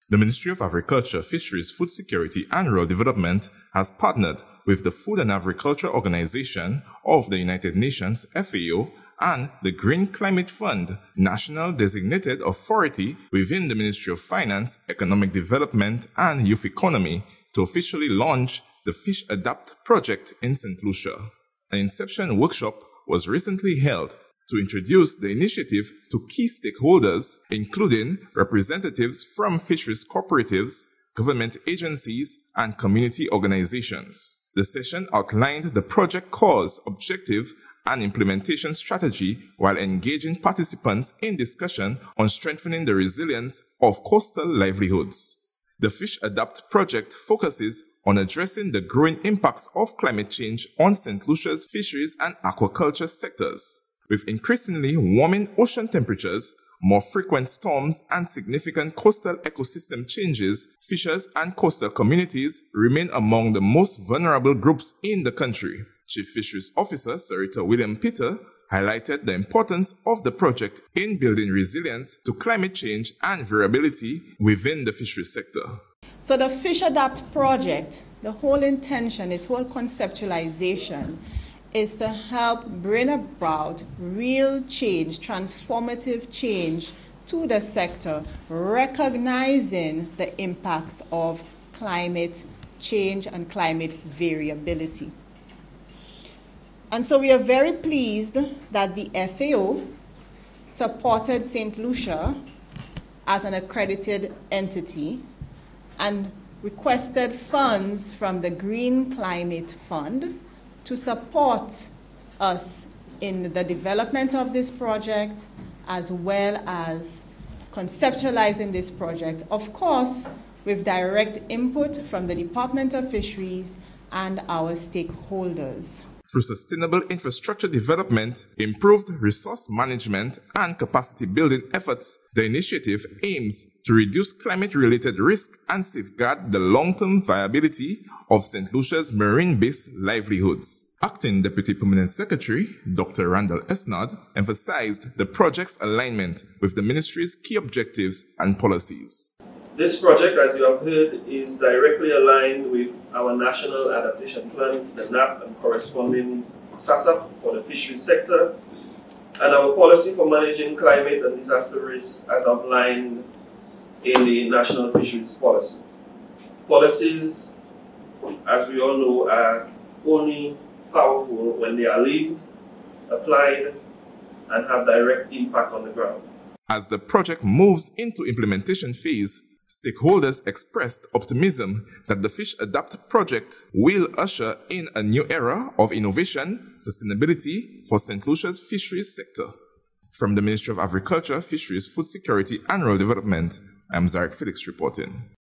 The Ministry of Agriculture, Fisheries, Food Security and Rural Development has partnered with the Food and Agriculture Organization of the United Nations, FAO, and the Green Climate Fund, national designated authority within the Ministry of Finance, Economic Development and Youth Economy, to officially launch the Fish Adapt project in St. Lucia. An inception workshop was recently held to introduce the initiative to key stakeholders, including representatives from fisheries cooperatives, government agencies, and community organizations. The session outlined the project cause, objective, and implementation strategy while engaging participants in discussion on strengthening the resilience of coastal livelihoods. The Fish Adapt project focuses on addressing the growing impacts of climate change on St. Lucia's fisheries and aquaculture sectors. With increasingly warming ocean temperatures, more frequent storms, and significant coastal ecosystem changes, fishers and coastal communities remain among the most vulnerable groups in the country. Chief Fisheries Officer Sarita William Peter highlighted the importance of the project in building resilience to climate change and variability within the fisheries sector. So the Fish Adapt project, the whole intention, its whole conceptualization is to help bring about real change, transformative change to the sector, recognizing the impacts of climate change and climate variability. And so we are very pleased that the FAO supported St. Lucia as an accredited entity and requested funds from the Green Climate Fund to support us in the development of this project as well as conceptualizing this project, of course, with direct input from the Department of Fisheries and our stakeholders. Through sustainable infrastructure development, improved resource management, and capacity building efforts, the initiative aims to reduce climate-related risk and safeguard the long-term viability of St. Lucia's marine-based livelihoods. Acting Deputy Permanent Secretary, Dr. Randall Esnod, emphasized the project's alignment with the ministry's key objectives and policies. This project, as you have heard, is directly aligned with our National Adaptation Plan, the NAP, and corresponding SASAP for the fisheries sector, and our policy for managing climate and disaster risks as outlined in the National Fisheries Policy. Policies, as we all know, are only powerful when they are lived, applied, and have direct impact on the ground. As the project moves into implementation phase, stakeholders expressed optimism that the Fish Adapt project will usher in a new era of innovation, sustainability for St. Lucia's fisheries sector. From the Ministry of Agriculture, Fisheries, Food Security and Rural Development, I'm Zarek Felix reporting.